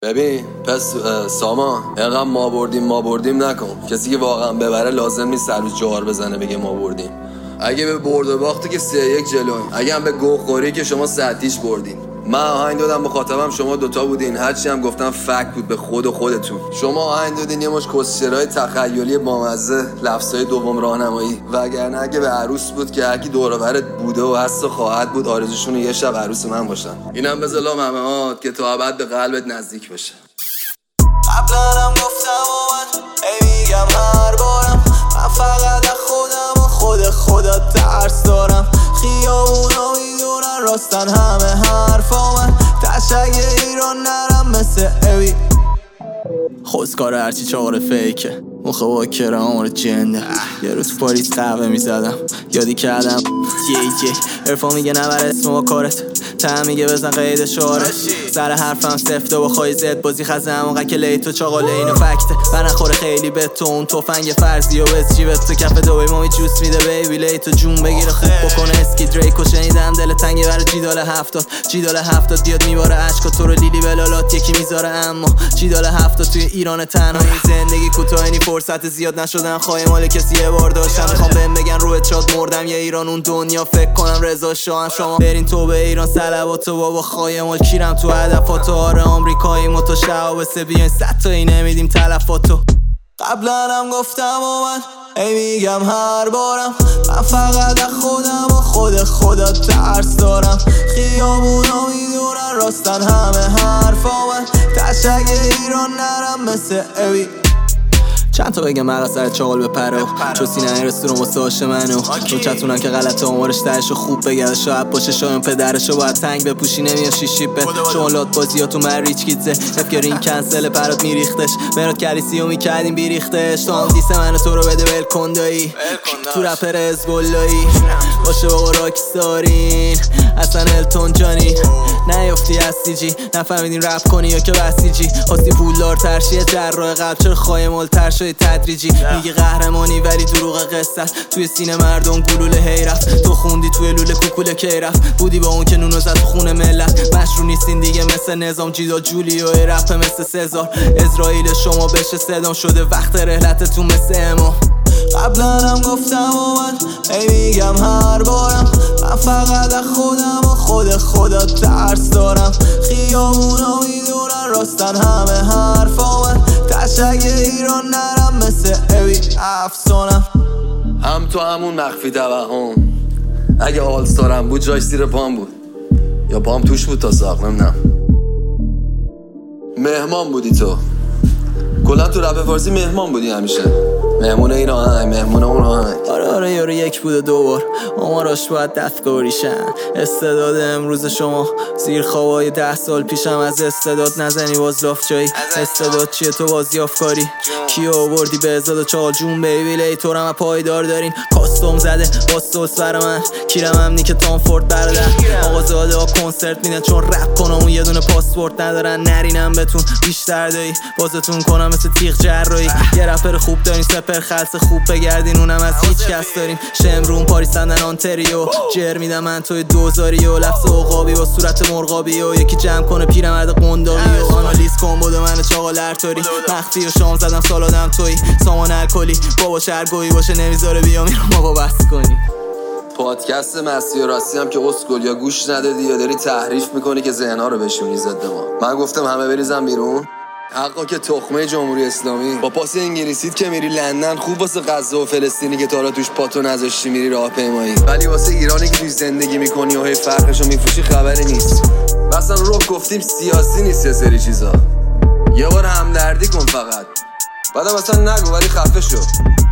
ببین پس سامان اینقدر ما بردیم نکن. کسی که واقعا ببره لازم نیست سر روز جوار بزنه بگه ما بردیم. اگه به برد و باخته که 3-1 جلویم. اگه هم به گوه خوری که شما 100 بردین. من آهنگ دادم مخاطبم شما دوتا بودین. هرچی هم گفتم فک بود به خودتون. شما آهنگ دادین یه مش کسچرای تخیلی بامزه، لفظای دوم راهنمایی. وگرنه اگه به عروس بود که هرکی دور و برت بوده و هست و خواهد بود آرزوشون یه شب عروس من باشن. اینم بذار لاممهات که تا ابد به قلبت نزدیک بشه. قبلا هم گفتم و من میگم هر بارم من فقط خودم و خدا ترس دارم. خیابونا میدونن راستن همه حرفا من تشک ایران نرم مثل اوی. خوزکار هرچی چهار فیکه مخوا کرام جنده. یه روز پاریس قهوه میزدم یادی کردم ارفا میگه نبر اسم با کارت تهم میگه بزن قید شعارت. سر حرفم سفته و خواهی زد بازی خزه همونقدر که لیتو چاقاله اینو فکته. برنخوره خیلی به تو اون توفنگ فرضی و بز جیبت تو کف دوبی مامی جوس میده بیبی لیتو جون بگیره خوب بکنه اسکی دریکو شنیدم دل تنگه برای جیدال 70 بیاد میباره عشقا تو رو لیلی بلالات یکی میذاره. اما جیدال 70 توی ایران تنهایی زندگی کوتاهی فرصت زیاد نشدن خواهی مال کسی یه بار داشتم. میخوام بهم بگن روی شاد مردم یه ایران اون دنیا فکر کنم رضا شاه. شما برین تو به ایران صلواتو بابا خواهی مال کیرم تو هدفاتو. آره آمریکایی ما تو شعبسه بیاین 100 تایی نمیدیم تلفاتو. قبلا هم گفتم و من میگم هر بارم من فقط خودم و خدا ترس دارم. خیابونا میدونن راستن همه حرفا من تشک ایران نرم مثل اوی. چند تا بگم مرا سر چاقال بپره چو سینه رستوران واسه عاش منو چون چتونن که غلط آمارش تهشو خوب بگرده شاید باشه شایم پدرشو باید تنگ بپوشی نمیاد شیشی به شما لات بازیاتو من ریچ کیتزه افگرین کنسل پرات میریختش مراد کلیسیو میکردیم بیریختش. تا هم دیس منو تو رو بده ول کن دایی تو رپر ازبالایی باشه بابا راکستارین اصلا التون جانی نیافتی هستی جی نفهمیدین رپ کنی یا که بسیجی خواستی پولدار ترشیه جراح قلب چرا خایمال ترشای تدریجی. میگه قهرمانی ولی دروغ قصه توی سینه مردم گلوله هی رفت. تو خوندی توی لوله کوکوله کی رفت بودی با اون که نونو زد تو خونه ملت. مشروع نیستین دیگه مثل نظام جیدا جولیو رپ مثل سزار. اسرائیل شما بشه صدام شده وقت رحلتتون مثل امام. قبلا هم گفتم و من میگم هر بارم من فقط خودم و خدا ترس دارم. خیابونا میدونن راستن همه حرفا من تشک ایران نرم مثل اوی افسانم. هم تو همون مخفی توهم اگه آلستارم بود جاش زیر پام بود یا پام توش بود تا ساق نمیدونم. مهمان بودی تو کلا تو رپ فارسی مهمان بودی همیشه. مهمون این آهنگ مهمون اون آهنگ. آره یارو یک بود و دوبار آماراش باید دستکاری شن. استعداد امروز شما زیر خوابای 10 سال پیشم از استعداد نزنی باز لاف جایی. استعداد چیه تو بازیافت کاری کیو آوردی به ازاد و چال جون بیبی لیتورم پایدار دارین کاستوم زده باستوس برا من کیرم هم نیک تامفورد برادر. آقازاده ها کنسرت میدن چون رپ کنم اون یه دونه پاسپورت ندارن. نرینم بتون بیشتر دایی بازتون کنم مثل تیغ جراحی. یه رپر خوب دارین سپر خلص خوب بگردین اونم از هیچ کس داریم. شمرون پاریس لندن آنتریو جر میدم من توی دوزاری و لفظ عقابی با صورت مرغابی و یکی جمع کنه پیرمرد قنداقی و آنالیز کن بوده من چاقال ارتاری مخفی و شام زدم سالادم توی سامان الکلی بابا شرگویی باشه نمیذاره بیام اینو ما با بس کنی. پادکست مستی و راستی هم که اسکل یا گوش ندادی یا داری تحریف میکنی که ذهن‌ها رو بشونی ضد ما. من گفتم همه بریزن بیرون حقا که تخمه جمهوری اسلامی با پاس انگلیسیت که میری لندن خوب واسه غزه و فلسطینی که تا حالا توش پاتو نذاشتی میری راهپیمایی ولی واسه ایرانی که توش زندگی میکنی و هی فرقشو میفروشی خبری نیست. اصلا رو گفتیم سیاسی نیست یه سری چیزا. یه بار همدردی کن فقط بعدم اصلا نگو ولی خفه شو.